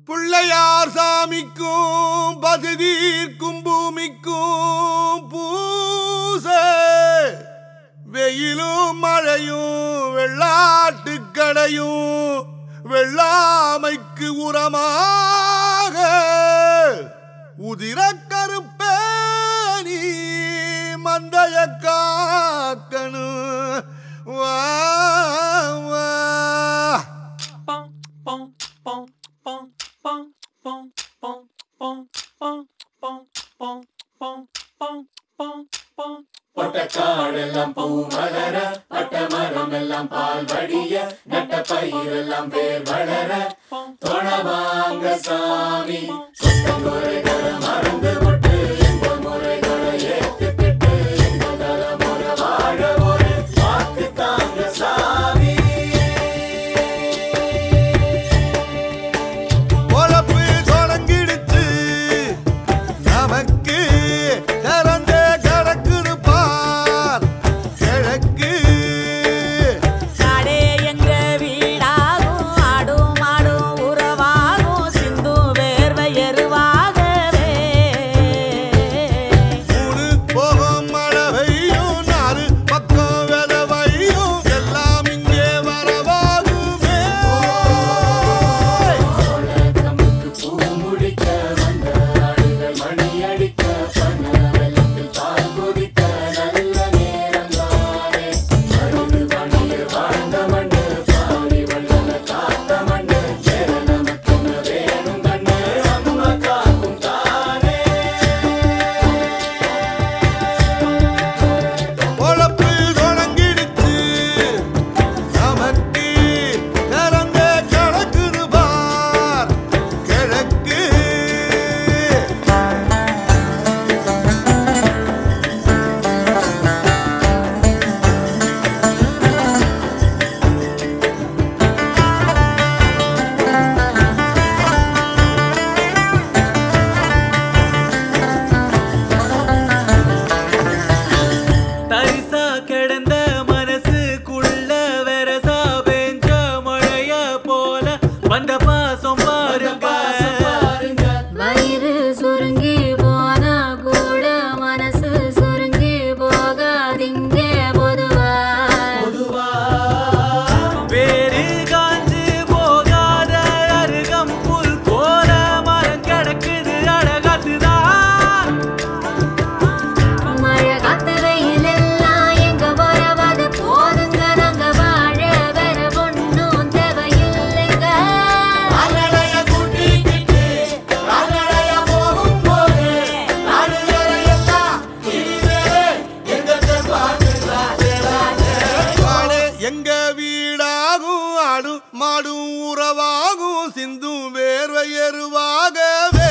பிள்ளையார் சாமிக்கும் பசுதீர்க்கும் பூமிக்கும் பூசை வெயிலும் மழையும் வெள்ளாட்டு கடையும் வெள்ளாமைக்கு உரமாக உதிர கருப்பேனி மந்தைய காக்கணும் வா வா பொட்டக்காடெல்லாம் பூ மலர பட்ட மரம் எல்லாம் பால் வடிய நட்ட பயிரெல்லாம் வேர் வளர தொணவாங்க சாமி முறைகளை மறந்து விட்டு எந்த முறைகளை ஏற்றுக்கிட்டு எந்த தலைமுறை வாழ ஒரு வாக்கு தாங்க சாமி. பொழப்பு தொடங்கிடுச்சு நமக்கு திறந்தே கிடக்குது பார் கிழக்கு காடே எங்க வீடாகும் ஆடும் மாடும் உறவாகும் சிந்து வேர்வை எருவாகவே மூணு போகும் மழவையும் நாலு பக்கம் விதவையும் எல்லாம் இங்கே வரவாகுமே. நமக்கு பூ முடிக்க வந்த ஆடுகள் மணி அடிக்க பண்ண வெள்ளத்தில் பால் குடிக்க நல்ல நேரம் தானே அழுது பணியில் வாழ்ந்த மண்ணு பாரி வள்ளல காத்த மண்ணு வேற நமக்கு வேணும் கண்ணு அம்மா காக்கும் தானே. பொழப்பு தொடங்கிடுச்சு நமக்கு திறந்தே கிடக்குது பார் கிழக்கு தரிசா கிடந்த மனசுக்குள்ள வெரசா பெஞ்ச மழைய போல வந்த பாசம் பாருங்க. வயிறு சுருங்கி போனா கூட மனசு சுருங்கி போகாதீங்க பொதுவா வேறு காஞ்சு போகாத அருகம் புல் போல மரம் கிடக்குது அழகாத்துதான். மழை காத்து வெயில் எல்லாம் எங்க வரவது போதுங்க நாங்க வாழ வேற ஒண்ணும் தேவையில்லைங்க. அங்கடைய கூட்டிக்கிட்டு அங்கடைய போகும்போது நாடுகளையெல்லாம் இனிமேலே எங்க பார்த்துதான் காடே எங்க வீடாகும் ஆடும் மாடும் உறவாகும் சிந்தும் வேர்வை எருவாகவே